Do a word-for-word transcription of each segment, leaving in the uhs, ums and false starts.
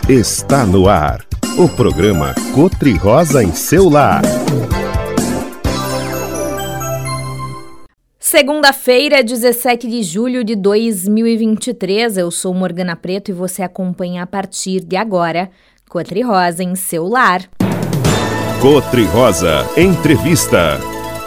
Está no ar, o programa Cotri-Rosa em seu lar. Segunda-feira, dezessete de julho de dois mil e vinte e três, eu sou Morgana Preto e você acompanha a partir de agora Cotri-Rosa em seu lar. Cotri-Rosa Entrevista.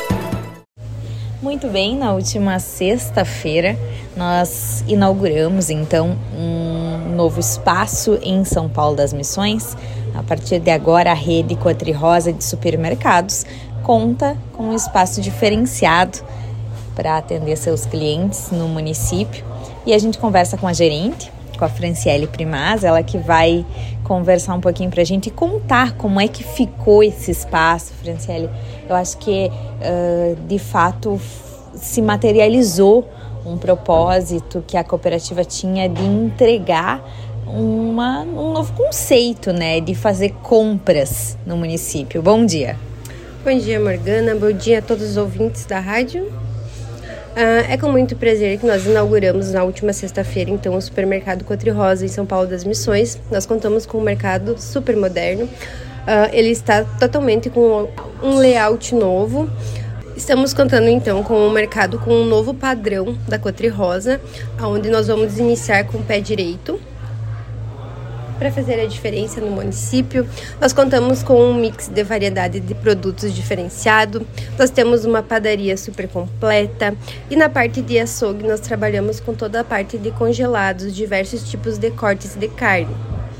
Muito bem, na última sexta-feira nós inauguramos então um novo espaço em São Paulo das Missões. A partir de agora a rede Cotri-Rosa de supermercados conta com um espaço diferenciado para atender seus clientes no município. E a gente conversa com a gerente, com a Franciele Primaz, ela que vai conversar um pouquinho para a gente e contar como é que ficou esse espaço. Franciele, eu acho que uh, de fato se materializou um propósito que a cooperativa tinha de entregar uma, um novo conceito, né, de fazer compras no município. Bom dia. Bom dia, Morgana. Bom dia a todos os ouvintes da rádio. Uh, é com muito prazer que nós inauguramos na última sexta-feira, então, o supermercado Cotri-Rosa em São Paulo das Missões. Nós contamos com um mercado super moderno. Uh, ele está totalmente com um layout novo. Estamos contando, então, com um mercado com um novo padrão da Cotri-Rosa, onde nós vamos iniciar com o pé direito. Para fazer a diferença no município, nós contamos com um mix de variedade de produtos diferenciado, nós temos uma padaria super completa e na parte de açougue nós trabalhamos com toda a parte de congelados, diversos tipos de cortes de carne.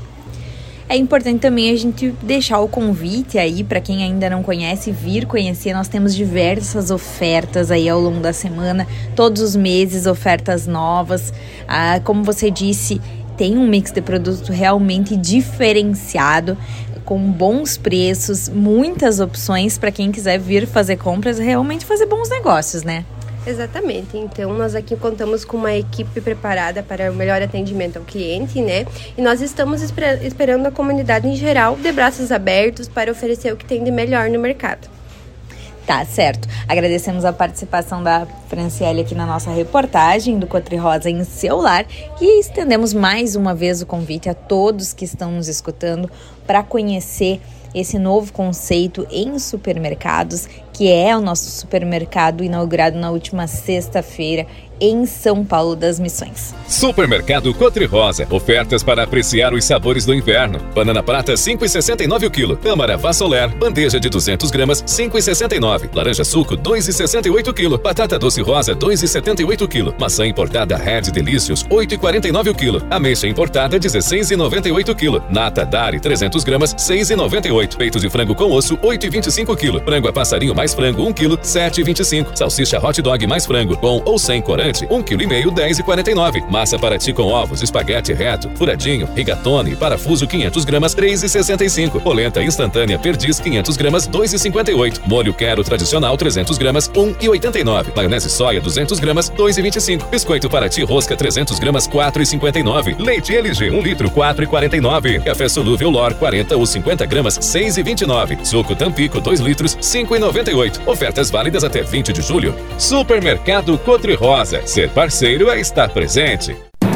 É importante também a gente deixar o convite aí para quem ainda não conhece, vir conhecer. Nós temos diversas ofertas aí ao longo da semana, todos os meses ofertas novas. Ah, como você disse, tem um mix de produto realmente diferenciado, com bons preços, muitas opções para quem quiser vir fazer compras e realmente fazer bons negócios, né? Exatamente, então nós aqui contamos com uma equipe preparada para o melhor atendimento ao cliente, né? E nós estamos esper- esperando a comunidade em geral de braços abertos para oferecer o que tem de melhor no mercado. Tá, certo. Agradecemos a participação da Franciele aqui na nossa reportagem do Cotri-Rosa em seu lar e estendemos mais uma vez o convite a todos que estão nos escutando para conhecer esse novo conceito em supermercados, que é o nosso supermercado inaugurado na última sexta-feira em São Paulo das Missões. Supermercado Cotri-Rosa. Ofertas para apreciar os sabores do inverno. Banana prata cinco reais e sessenta e nove o quilo. Tâmara Vassoler, bandeja de duzentos gramas, cinco reais e sessenta e nove. Laranja suco, dois reais e sessenta e oito o quilo. Batata doce rosa, dois reais e setenta e oito o quilo. Maçã importada Red Delicious, oito reais e quarenta e nove o quilo. Ameixa importada, dezesseis reais e noventa e oito o quilo. Nata Dari, trezentos gramas, seis reais e noventa e oito. Peito de frango com osso, oito reais e vinte e cinco o quilo. Frango a passarinho mais frango, um quilo, sete reais e vinte e cinco. Salsicha hot dog mais frango, com ou sem corante, um quilo e meio, dez reais e quarenta e nove. Massa para ti com ovos, espaguete reto, furadinho, rigatone, parafuso quinhentos gramas, três reais e sessenta e cinco. Polenta instantânea Perdiz quinhentos gramas, dois reais e cinquenta e oito. Molho Quero tradicional trezentos gramas, um real e oitenta e nove. Maionese soia duzentos gramas, dois reais e vinte e cinco. Biscoito para ti rosca trezentos gramas, quatro reais e cinquenta e nove. Leite L G um litro, quatro reais e quarenta e nove. Café solúvel Lor quarenta ou cinquenta gramas, seis reais e vinte e nove. Suco Tampico dois litros, cinco reais e noventa e oito. Ofertas válidas até vinte de julho. Supermercado Cotri-Rosa. Ser parceiro é estar presente.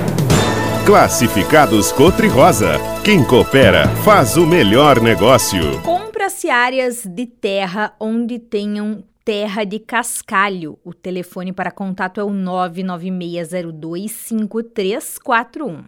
Classificados Cotri-Rosa. Quem coopera faz o melhor negócio. Compra-se áreas de terra onde tenham terra de cascalho. O telefone para contato é o nove nove seis zero dois cinco três quatro um.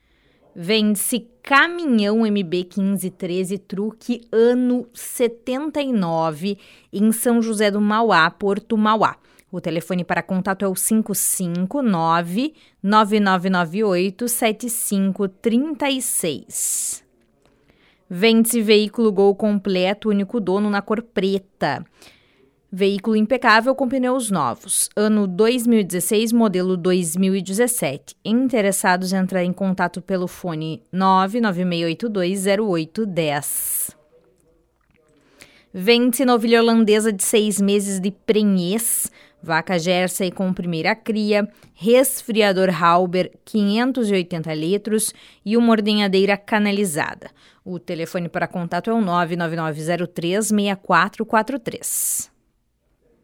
Vende-se caminhão M B quinze treze truque ano setenta e nove em São José do Mauá, Porto Mauá. O telefone para contato é o cinco cinco nove nove nove nove oito sete cinco três seis. Vende-se veículo Gol completo, único dono na cor preta. Veículo impecável com pneus novos. Ano dois mil e dezesseis, modelo dois mil e dezessete. Interessados em entrar em contato pelo fone nove nove seis oito dois zero oito um zero. Vende-se novilha holandesa de seis meses de prenhez, vaca Jersey com primeira cria, resfriador Halber quinhentos e oitenta litros e uma ordenhadeira canalizada. O telefone para contato é o nove nove nove zero três seis quatro quatro três.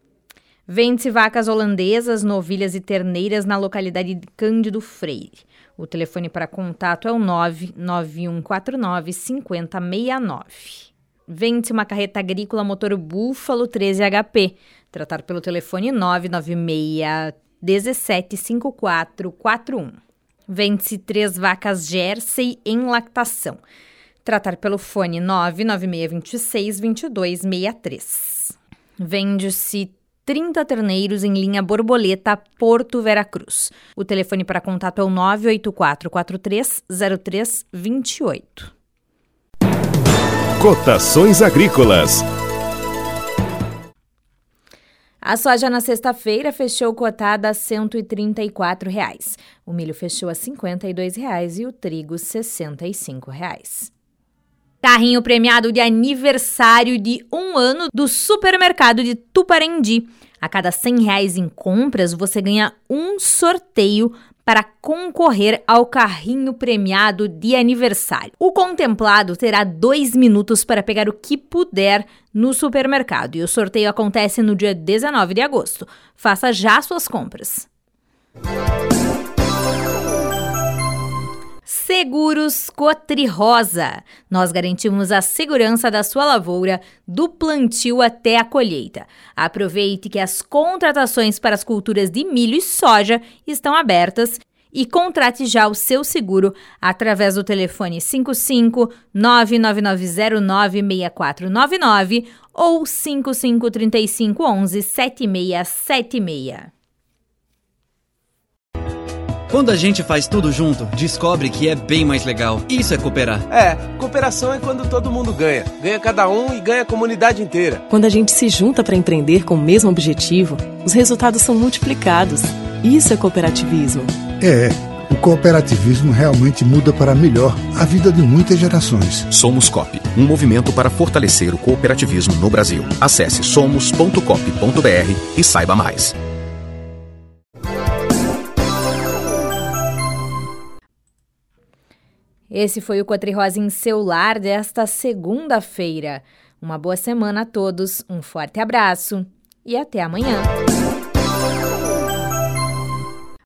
Vende-se vacas holandesas, novilhas e terneiras na localidade de Cândido Freire. O telefone para contato é o nove nove um quatro nove cinco zero seis nove. Vende-se uma carreta agrícola motor Búfalo treze H P. Tratar pelo telefone nove nove seis um sete cinco quatro quatro um. Vende-se três vacas Jersey em lactação. Tratar pelo fone nove nove seis dois seis dois seis três. Vende-se trinta terneiros em linha Borboleta Porto Veracruz. O telefone para contato é o nove oito quatro quatro três zero três dois oito. Cotações agrícolas. A soja na sexta-feira fechou cotada a cento e trinta e quatro reais. O milho fechou a cinquenta e dois reais e o trigo sessenta e cinco reais. Carrinho premiado de aniversário de um ano do supermercado de Tuparendi. A cada cem reais em compras, você ganha um sorteio para concorrer ao carrinho premiado de aniversário. O contemplado terá dois minutos para pegar o que puder no supermercado e o sorteio acontece no dia dezenove de agosto. Faça já suas compras. Seguros Cotrirosa. Nós garantimos a segurança da sua lavoura do plantio até a colheita. Aproveite que as contratações para as culturas de milho e soja estão abertas e contrate já o seu seguro através do telefone cinco cinco nove nove nove zero nove seis quatro nove nove ou cinco cinco três cinco um um sete seis sete seis. Quando a gente faz tudo junto, descobre que é bem mais legal. Isso é cooperar. É, cooperação é quando todo mundo ganha. Ganha cada um e ganha a comunidade inteira. Quando a gente se junta para empreender com o mesmo objetivo, os resultados são multiplicados. Isso é cooperativismo. É, o cooperativismo realmente muda para melhor a vida de muitas gerações. Somos Coop, um movimento para fortalecer o cooperativismo no Brasil. Acesse somos ponto coop ponto br e saiba mais. Esse foi o Cotrirosa em seu lar desta segunda-feira. Uma boa semana a todos, um forte abraço e até amanhã.